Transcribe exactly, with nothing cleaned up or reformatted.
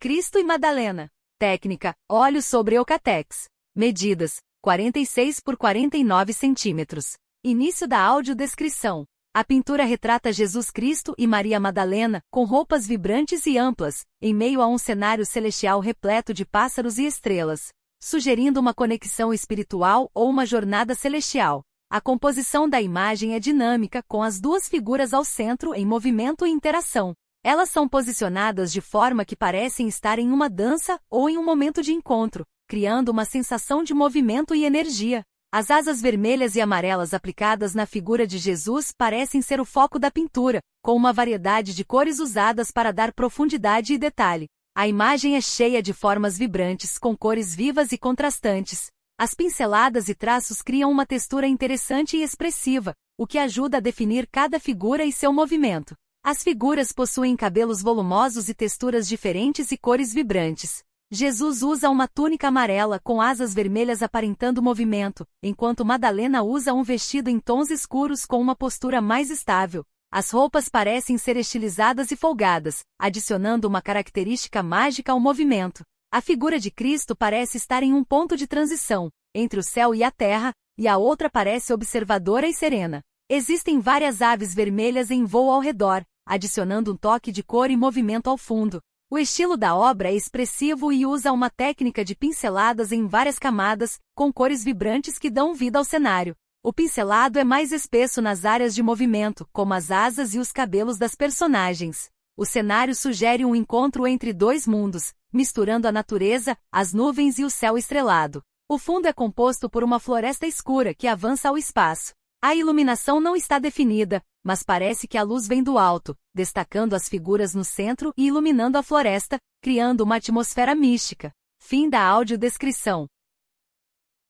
Cristo e Madalena. Técnica: óleo sobre Eucatex. Medidas: quarenta e seis por quarenta e nove centímetros. Início da audiodescrição. A pintura retrata Jesus Cristo e Maria Madalena, com roupas vibrantes e amplas, em meio a um cenário celestial repleto de pássaros e estrelas, sugerindo uma conexão espiritual ou uma jornada celestial. A composição da imagem é dinâmica, com as duas figuras ao centro em movimento e interação. Elas são posicionadas de forma que parecem estar em uma dança ou em um momento de encontro, criando uma sensação de movimento e energia. As asas vermelhas e amarelas aplicadas na figura de Jesus parecem ser o foco da pintura, com uma variedade de cores usadas para dar profundidade e detalhe. A imagem é cheia de formas vibrantes, com cores vivas e contrastantes. As pinceladas e traços criam uma textura interessante e expressiva, o que ajuda a definir cada figura e seu movimento. As figuras possuem cabelos volumosos e texturas diferentes e cores vibrantes. Jesus usa uma túnica amarela com asas vermelhas aparentando movimento, enquanto Madalena usa um vestido em tons escuros com uma postura mais estável. As roupas parecem ser estilizadas e folgadas, adicionando uma característica mágica ao movimento. A figura de Cristo parece estar em um ponto de transição, entre o céu e a terra, e a outra parece observadora e serena. Existem várias aves vermelhas em voo ao redor, adicionando um toque de cor e movimento ao fundo. O estilo da obra é expressivo e usa uma técnica de pinceladas em várias camadas, com cores vibrantes que dão vida ao cenário. O pincelado é mais espesso nas áreas de movimento, como as asas e os cabelos das personagens. O cenário sugere um encontro entre dois mundos, misturando a natureza, as nuvens e o céu estrelado. O fundo é composto por uma floresta escura que avança ao espaço. A iluminação não está definida, mas parece que a luz vem do alto, destacando as figuras no centro e iluminando a floresta, criando uma atmosfera mística. Fim da audiodescrição.